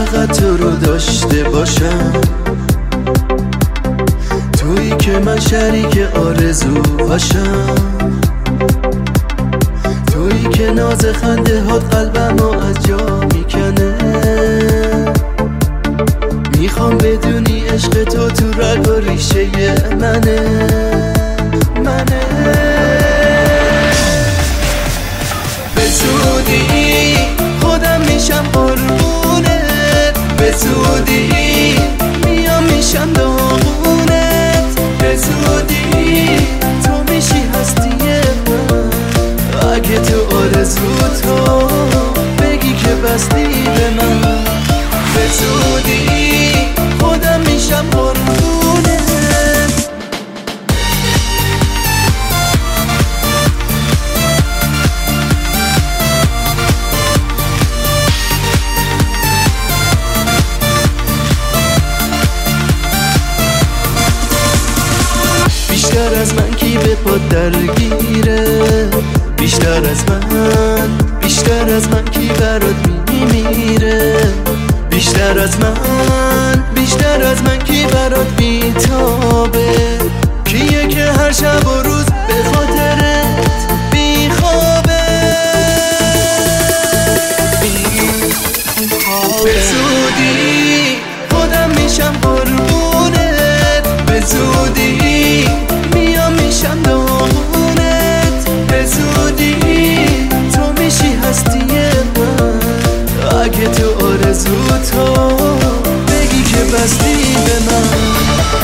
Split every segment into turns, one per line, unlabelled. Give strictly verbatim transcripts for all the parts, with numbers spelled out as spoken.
فقط تو رو داشته باشم، تویی که من شریک آرزوهاشم، تویی که ناز خنده ها قلبمو از جا میکنه. میخوام بدونی عشق تو تو رگ و ریشه منه منه به زودی خودم میشم قربونت، به زودی میام میشم داغونت، به زودی تو میشی هستی من. اگه تو آرزو تو بگی که بستی به من، به زودی خودم میشم قربونت. بیشتر از من کی به پات درگیره، بیشتر از من، بیشتر از من کی برات میمیره، بیشتر از من، بیشتر از من کی برات بیتابه، کیه که هر شب و روز به خاطرت بیخوابه. به زودی خودم میشم قربونت، به زودی میام میشم داغونت، به زودی تو میشی هستی من. اگه تو آرزو تو بگی که بستی به من.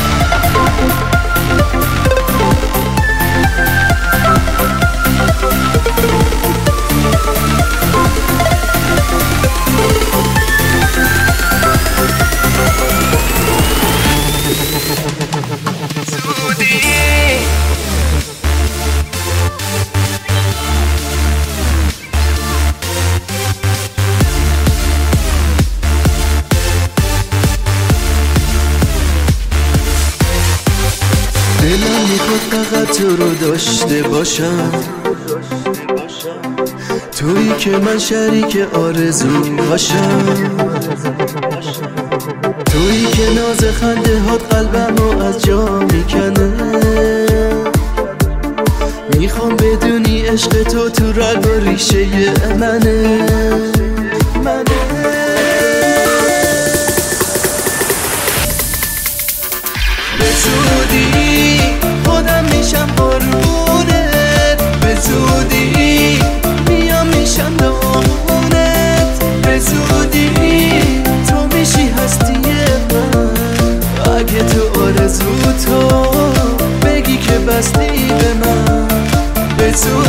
دلم میخواد فقط تو رو داشته باشم، تویی که من شریک آرزوهاشم، تویی که ناز خنده ها قلبمو از جا میکنه. میخوام بدونی عشق تو تو رگ و ریشه منه منه به زودی خودم میشم قربونت، به زودی میام میشم داغونت، به زودی تو میشی هستی من. اگه تو آرزو تو بگی که بستی به من، به زودی